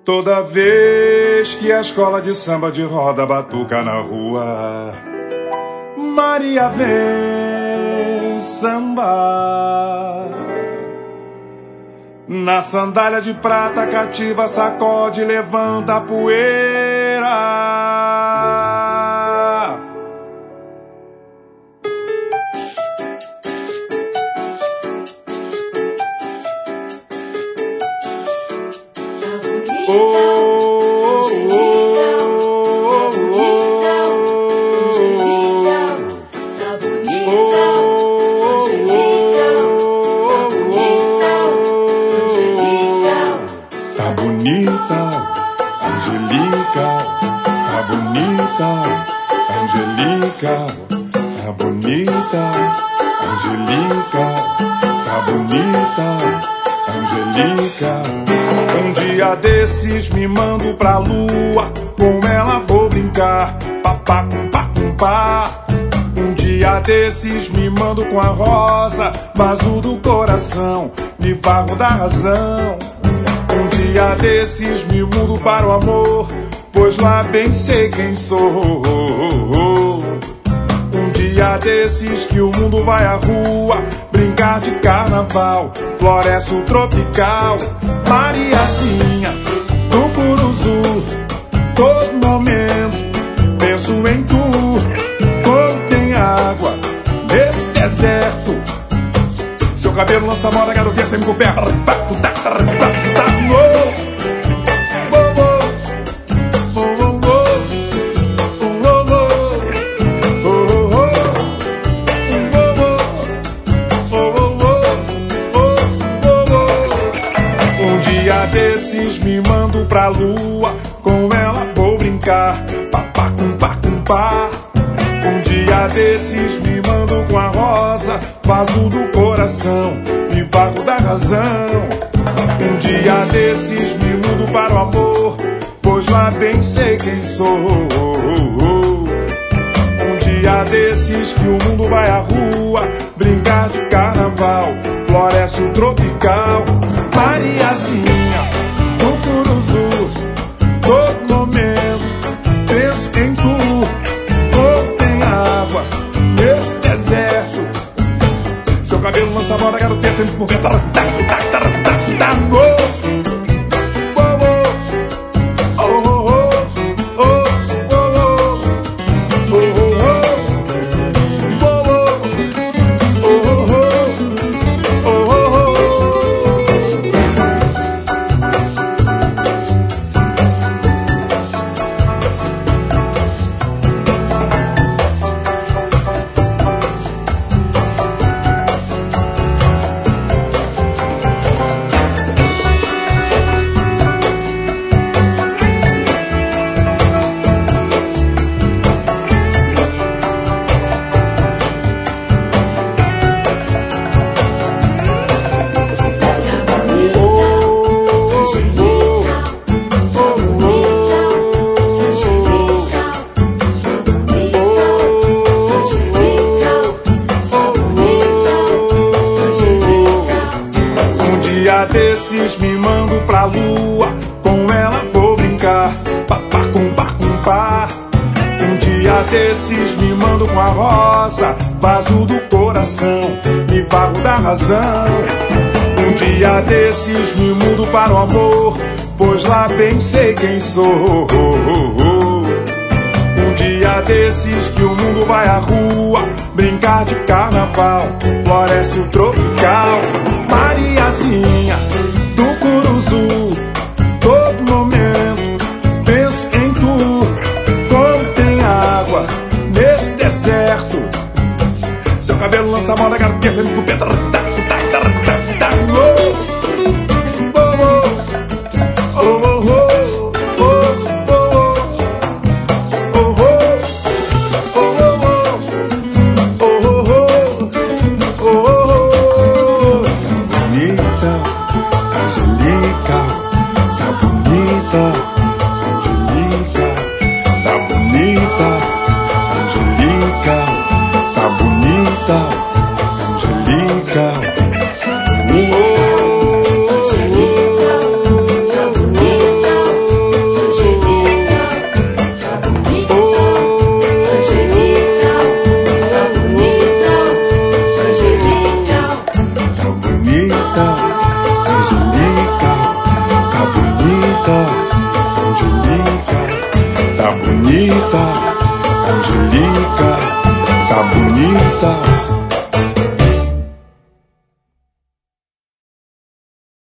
Toda vez que a escola de samba de roda batuca na rua, Maria vem sambar. Na sandália de prata cativa sacode, levanta a poeira. Desses me mando pra lua, com ela vou brincar, papá com pá com pá. Um dia desses me mando com a rosa, vaso do coração, me vago da razão. Um dia desses me mudo para o amor, pois lá bem sei quem sou. Um dia desses que o mundo vai à rua, brincar de carnaval, floresce o tropical. Mariazinha do Curuzu, todo momento penso em tu. Quando tem água nesse deserto, seu cabelo lança moda, garotinha sempre coberta. Me mando pra lua, com ela vou brincar, papá com pá com pá. Um dia desses me mando com a rosa, vaso do coração, me vago da razão. Um dia desses me mudo para o amor, pois lá bem sei quem sou. Um dia desses que o mundo vai à rua, brincar de carnaval, floresce o tropical. Mariazinha do Curuzu, todo momento penso em tu. Quando tem água nesse deserto, seu cabelo lança moda, garotinha sempre por dentro. Desses me mando pra lua, com ela vou brincar, papá com pá com pá. Um dia desses me mando com a rosa, vaso do coração, me vago da razão. Um dia desses me mudo para o amor, pois lá bem sei quem sou. Um dia desses que o mundo vai à rua, brincar de carnaval, floresce o tropical. Mariazinha do Curuzu, todo momento penso em tu. Quando tem água nesse deserto, seu cabelo lança moda, garotinha sempre com pedra. bonita, Angelica, tá bonita.